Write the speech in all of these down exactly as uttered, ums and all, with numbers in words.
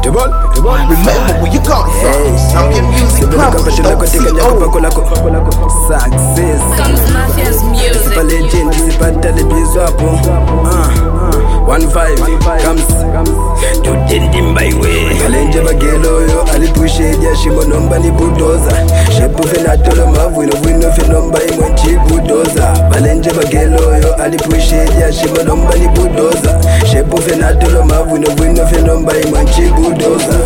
Remember where you come from. Zambian Music Promise. Success. Comes Mafia's music. Sipa legend, sipa telebizo hapo. Uh, one five comes to Dindimba iwe. Kalenje bagelo yo alipushe ya shimo nomba ni bulldozer. Shepu fenatolo mavwino vwino fenomba imwenchi bulldozer. Kalenje bagelo yo alipushe ya shimo nomba ni bulldozer. Shepu fenatolo mavwino vwino fenomba imwenchi bulldozer.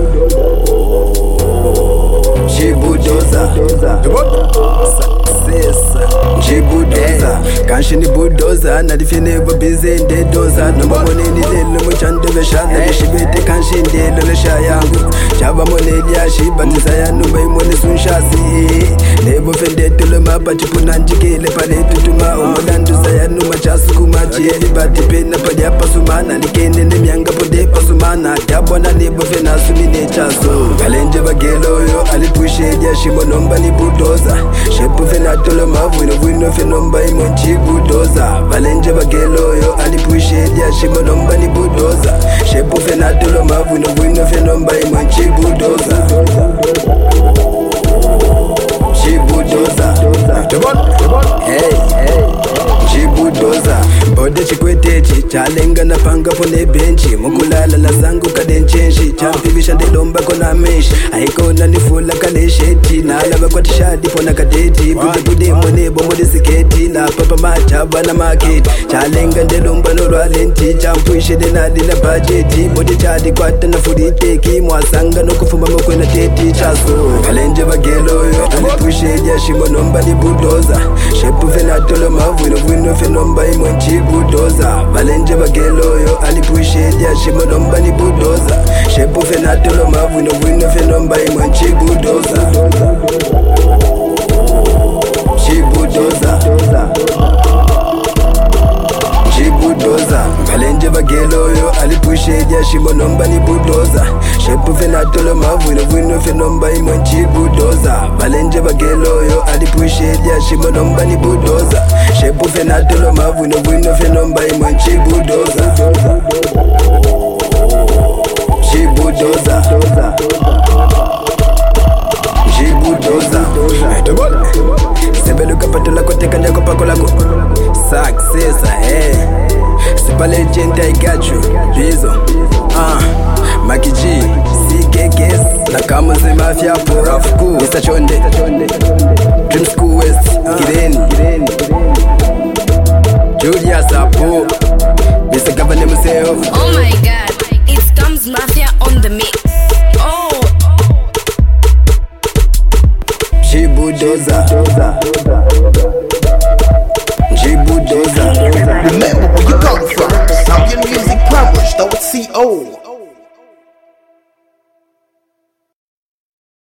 She bulldozer. Success. She bulldozer. Kanshi ni bulldozer. Na difine bo bize nde doza. No mabone ni lelo mchando vesha. Na dishibete kanshi nde lolo shayangu. Chaba mone liashi batiza ya numba imone sunshasi. Nebo fende tolo mapa chipuna njikele pale tutuma. Umodandu saya numa chasu kumachi. Ibati pena padi hapa sumana. Nikende ne mianga pode pasumana. Jabona nebo fena sumine chaso. Kalenje bagelo yo alipushe ya shimo nomba ni bulldozer. Shepu fena tolo mavwino vwino fenomba imonchi bulldozer. Valenje bagelo yo alipushe ya shimo nomba ni bulldozer. Shepu fena tolo mavwino vwino fenomba imonchi bulldozer. She bulldozer. Hey, hey. She bulldozer. Bode chikwetechi chalenga na panga pone benchi. Mukulala la zangu kadenchenshi. Champivisha ndelomba kona meshi. Haikona nifula kalesheti. Na alaba kwa tishadi pona kadeti. Bude bude mwenebo mwede siketi. Na papa machaba na maketi. Chalenga ndelomba nolwa lenti. Champuishe denadi na bajeti. Bode chadi kwata na furiteki. Mwasanga no kufuma mkwe na teti chaso. Kalenje bagelo yo alipushe ya shimo nomba ni bulldozer. Shepu fenatolo mavwino vwino fenomba imwenchi bulldozer. Valenje bagelo yo alipushe ya shimo nomba ni bulldozer. Shepu fenatolo mavwino vwino fenomba imwenchi bulldozer. She bulldozer. She bulldozer. Kalenje bagelo yo alipushe ya shimo nomba ni bulldozer. Shepu fenatolo mavwino vwino fenomba imwenchi bulldozer. Valenje bagelo yo alipushe ya shimo nomba ni bulldozer. Shepu fenatolo mavwino vwino fenomba imwenchi bulldozer. She bulldozer. She bulldozer. Sebelu kapatola kote kanja kopako lako. Success hey. Sipa legend I got you. Bizo. Ah. Maki G. C K K S. Na kama ze mafia po Rafku. Mister Chonde. Dream School West. Kireni. Julius Apo. Mister Governor himself. Oh my god, it comes Mafia on the mix. Oh, She bulldozer. She bulldozer. Remember where you come from. Zambian Music Promise. C O